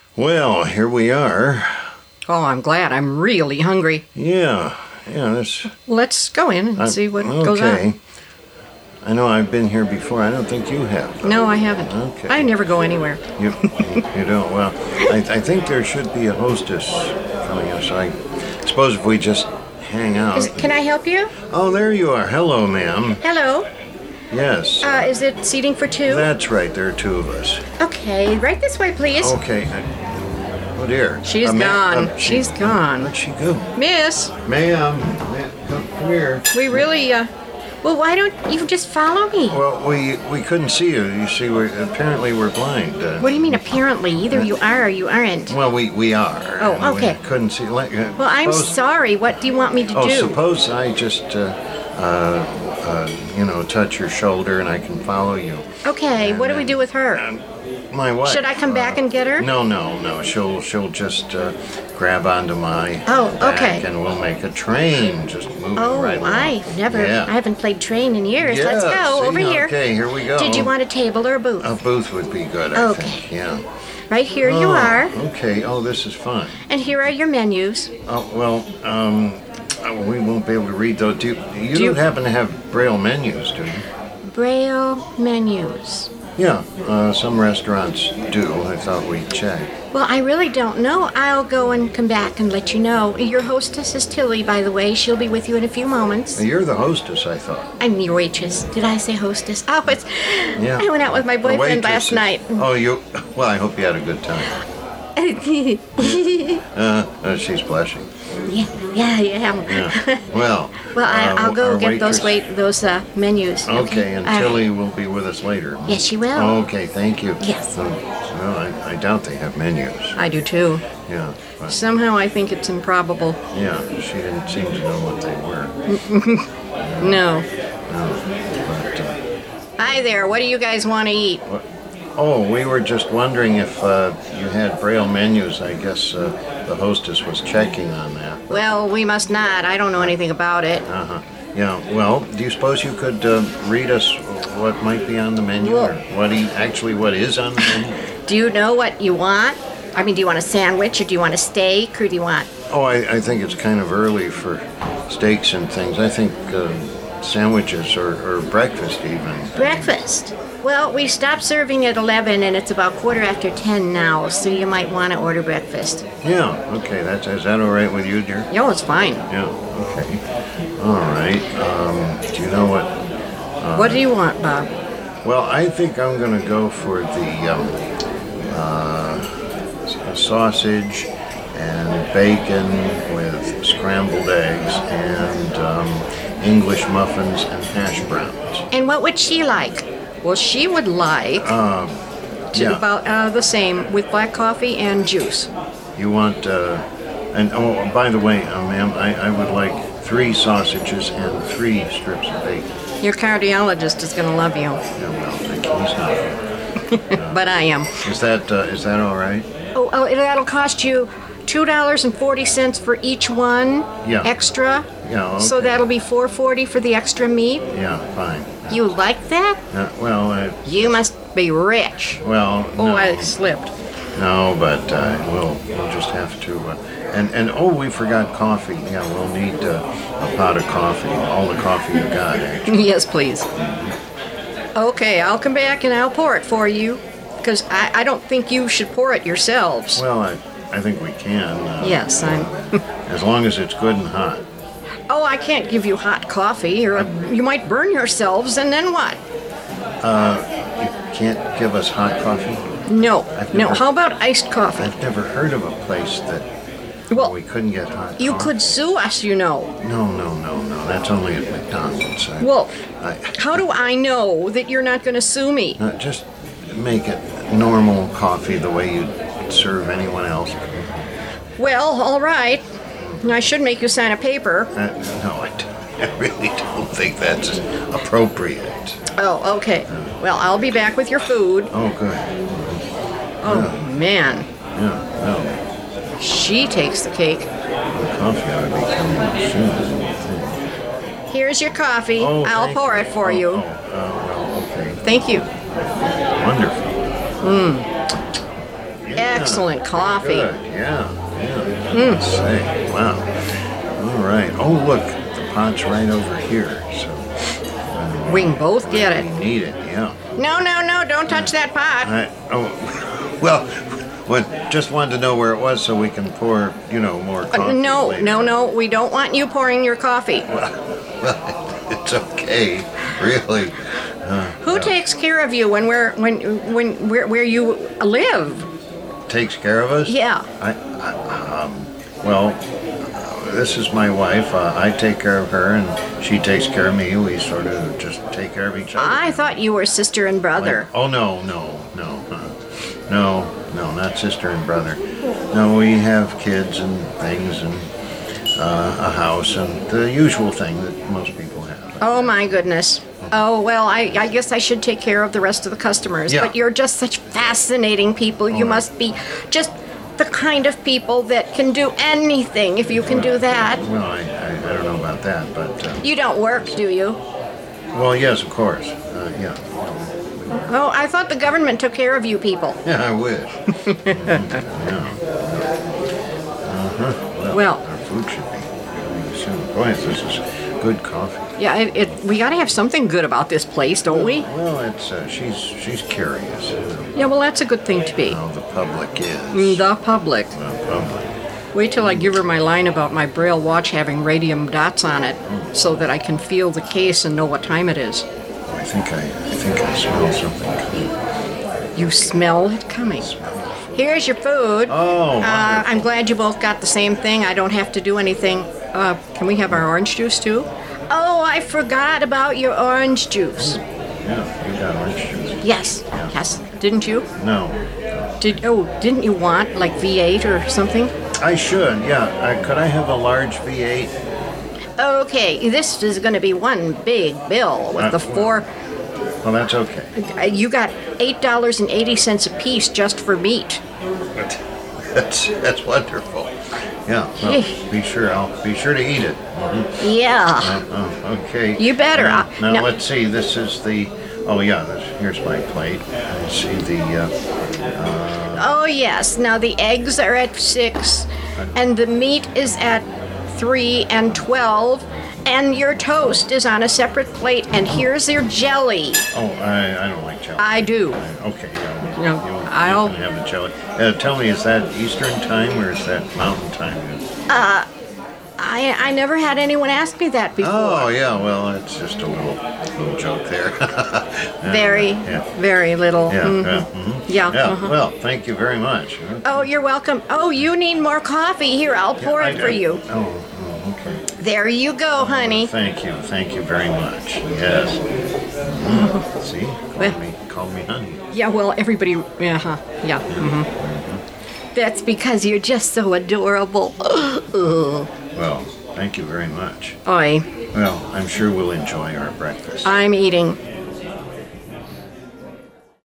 Well, here we are. Oh, I'm glad. I'm really hungry. Yeah, this... Let's go in and see what goes on. I know I've been here before. I don't think you have. No, I haven't. Okay. I never go anywhere. You don't? Well, I think there should be a hostess coming up, so I suppose if we just hang out... Can I help you? Oh, there you are. Hello, ma'am. Hello. Yes. Is it seating for two? That's right. There are two of us. Okay, right this way, please. Okay. Oh, dear. She's gone. She's gone. Where'd she go? Miss. Ma'am, come here. We really, well, why don't you just follow me? Well, we couldn't see you. You see, apparently we're blind. What do you mean, apparently? Either you are or you aren't. Well, we are. Oh, okay. We couldn't see. Well, I'm sorry. What do you want me to do? Suppose I just, touch your shoulder and I can follow you. Okay, what do we do with her? My wife. Should I come back and get her? No. She'll just grab onto my back and we'll make a train. Just move right along. I haven't played train in years. Yeah, Let's go over here. Okay, here we go. Did you want a table or a booth? A booth would be good, I think. Yeah. Right here you are. Okay. Oh, this is fun. And here are your menus. Oh, well, we won't be able to read those. You don't happen to have Braille menus, do you? Braille menus. Yeah, some restaurants do. I thought we'd check. Well, I really don't know. I'll go and come back and let you know. Your hostess is Tilly, by the way. She'll be with you in a few moments. You're the hostess, I thought. I'm your waitress. Did I say hostess? Oh, I went out with my boyfriend last night. Oh, well, I hope you had a good time. She's blushing. Yeah. Well, I'll go get those menus. Okay, and Tilly will be with us later. Yes, she will. Okay, thank you. Yes. Well, I doubt they have menus. I do too. Yeah. But somehow I think it's improbable. Yeah, she didn't seem to know what they were. No. But, hi there. What do you guys want to eat? Oh, we were just wondering if you had Braille menus. I guess the hostess was checking on that. Well, we must not. I don't know anything about it. Uh-huh. Yeah, well, do you suppose you could read us what might be on the menu, or what is on the menu? Do you know what you want? I mean, do you want a sandwich, or do you want a steak, or do you want... Oh, I think it's kind of early for steaks and things. I think sandwiches or breakfast even. Breakfast? Well, we stopped serving at 11, and it's about 10:15 now, so you might want to order breakfast. Yeah, okay. Is that all right with you, dear? Yeah, it's fine. Yeah, okay. All right. Do you know what... what do you want, Bob? Well, I think I'm going to go for the sausage and bacon with scrambled eggs and English muffins and hash browns. And what would she like? Well, she would like about the same with black coffee and juice. You want, by the way, ma'am, I would like 3 sausages and 3 strips of bacon. Your cardiologist is going to love you. Yeah, well, he's not. But I am. Is that all right? Oh, that'll cost you $2.40 for each one. Yeah. Extra. Yeah. Okay. So that'll be $4.40 for the extra meat. Yeah, fine. You like that? You must be rich. Well, no. Oh, I slipped. No, but we'll just have to. And we forgot coffee. Yeah, we'll need a pot of coffee. All the coffee you got, actually. Yes, please. Okay, I'll come back and I'll pour it for you. Because I don't think you should pour it yourselves. Well, I think we can. Yes, I'm... as long as it's good and hot. Oh, I can't give you hot coffee, or you might burn yourselves, and then what? You can't give us hot coffee? No. How about iced coffee? I've never heard of a place that we couldn't get hot coffee. You could sue us, you know. No. That's only at McDonald's. How do I know that you're not going to sue me? Just make it normal coffee the way you'd serve anyone else. Well, all right. I should make you sign a paper. No, I really don't think that's appropriate. Oh, okay. Well, I'll be back with your food. Oh, good. Oh, man. Yeah, well. She takes the cake. The coffee ought to be coming soon. Here's your coffee. Oh, I'll pour it for you. Well, okay. Thank you. Wonderful. Excellent coffee. Good. Yeah. Let's say. Wow. All right. Oh, look, the pot's right over here. So We can both get it. need it. Yeah. No, don't touch that pot. Just wanted to know where it was so we can pour, more coffee. later. No, we don't want you pouring your coffee. Well, it's okay, really. Who takes care of you where you live? Takes care of us? Yeah. This is my wife. I take care of her, and she takes care of me. We sort of just take care of each other. I thought you were sister and brother. Oh, no, not sister and brother. No, we have kids and things and a house and the usual thing that most people have. Oh my goodness. Oh, well, I guess I should take care of the rest of the customers. Yeah. But you're just such fascinating people. You right. must be just the kind of people that can do anything if you can do that. Well, I don't know about that, but... You don't work, do you? well, yes, of course. Yeah. Oh, I thought the government took care of you people. Yeah, I wish. Well, our food should be coming soon. Boy, this is good coffee. yeah, we got to have something good about this place, don't we? Well, it's she's curious. Yeah, well, that's a good thing to be. How the public is. The public. The public. Wait till I give her my line about my Braille watch having radium dots on it so that I can feel the case and know what time it is. I think I smell something coming. You smell it coming. Here's your food. Oh, wonderful. I'm glad you both got the same thing. I don't have to do anything. Can we have our orange juice too? Oh, I forgot about your orange juice. Yeah, you got orange juice. Yes. Didn't you? No. Didn't you want like V8 or something? I should, yeah. Could I have a large V8? Okay, this is going to be one big bill with the four. Well, that's okay. You got $8.80 a piece just for meat. That's wonderful. Yeah. Well, I'll be sure to eat it. Mhm. Yeah. Okay. You better. Now let's see. This is the. Oh yeah. Here's my plate. Let's see the. Oh yes. Now the eggs are at 6, and the meat is at 3 and 12, and your toast is on a separate plate. And here's your jelly. Oh, I don't like jelly. I do. Okay. Yeah, No, you can have the jelly. Tell me, is that Eastern time or is that Mountain time? I never had anyone ask me that before. Oh yeah. Well, it's just a little joke there. Very little. Yeah. Mm-hmm. Yeah. Uh-huh. Well, thank you very much. Oh, you're welcome. Oh, you need more coffee. Here, I'll pour it for you. Oh, okay. There you go, honey. Thank you very much. Yes. See, call me honey. Yeah, well, everybody. Yeah. That's because you're just so adorable. Well, thank you very much. Oi, Well, I'm sure we'll enjoy our breakfast. I'm eating.